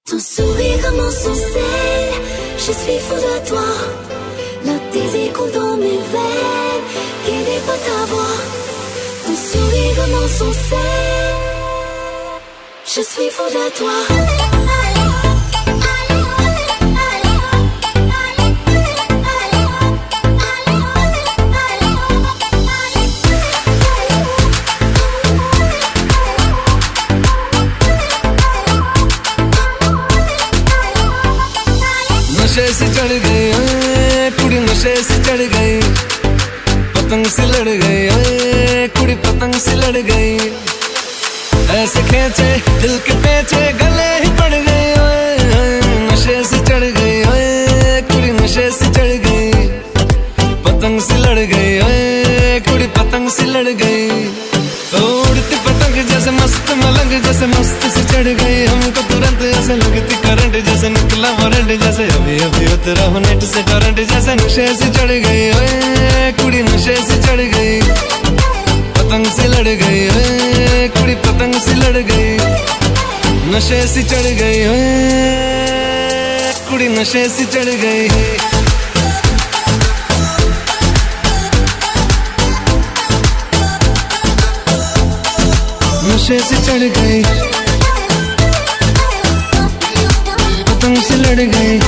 Ton sourire comme son sel, je suis fou de toi. La désir coule dans mes veines, qui n'est pas ta voix. Ton sourire comme son sel, je suis fou de toi. नशे से चढ़ गई कुड़ी, नशे से चढ़ गई, पतंग से लड़ गई कुड़ी, पतंग से लड़ गई। ऐसे खींचे दिल के पेचे, गले ही पड़ गई। नशे से चढ़ गई कुड़ी, नशे से चढ़ गई, पतंग से लड़ गई कुड़ी, पतंग से लड़ गई। उड़ती पतंग जैसे मस्त मलंग, जैसे मस्त से चढ़ गई हमको तुरंत, ऐसे लगती करंट जैसे निकला वारंट, जैसे अभी अभी उतरा हो नेट से करंट, जैसे नशे से चढ़ गई कुड़ी, नशे से चढ़ गई, पतंग से लड़ गई कुड़ी, पतंग से लड़ गई। नशे से चढ़ गई कुड़ी, नशे से चढ़ गई। नशे से चढ़ गई, पतंग से लड़ गई।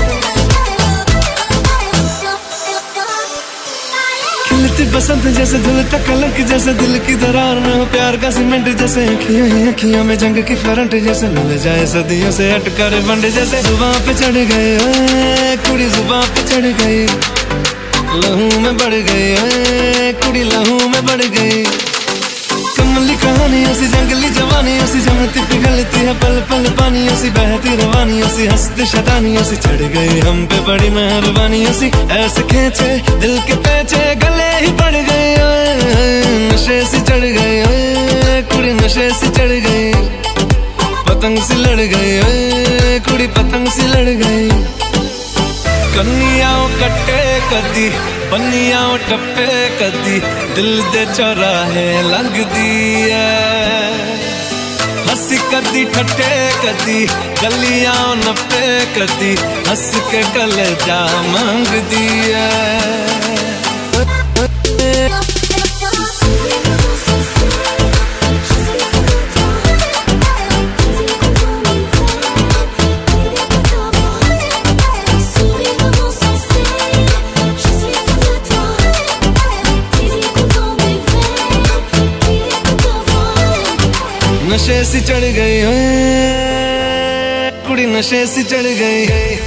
खिलती बसंत जैसे धुलता कलंक, जैसे दिल की दरार में हो प्यार का सीमेंट, जैसे अखियां ही अखियां में जंग की करंट, जैसे मिल जाए सदियों से अटकर बंड, जैसे जुबां पे चढ़ गए कुड़ी, जुबां पे चढ़ गई, लहू में बढ़ गई कुड़ी, लहू में बढ़ गई। कमली कहानी उसी जंगली जवानी, उसी जमती पिघलती है पल पल पानी, उसी बहती रवानी, उसी हंसती शैतानी, उसी चढ़ गई हम पे बड़ी मेहरबानी, उसी ऐसे खींचे दिल के पेचे, गले ही पड़ गई। नशे से चढ़ गई कुड़ी, नशे से चढ़ गई, पतंग से लड़ गई कुड़ी, पतंग से लड़ गई। कन्नियाओ कट्टे कदी, बन्नियाओ टप्पे कदी, दिल दे चौराहे लंघदी है। हंसी कदी ठट्टे कदी, गलियां नप्पे कदी, हंस के गले जा मांगदी है। नशे से चढ़ गई कुड़ी, नशे से चढ़ गई।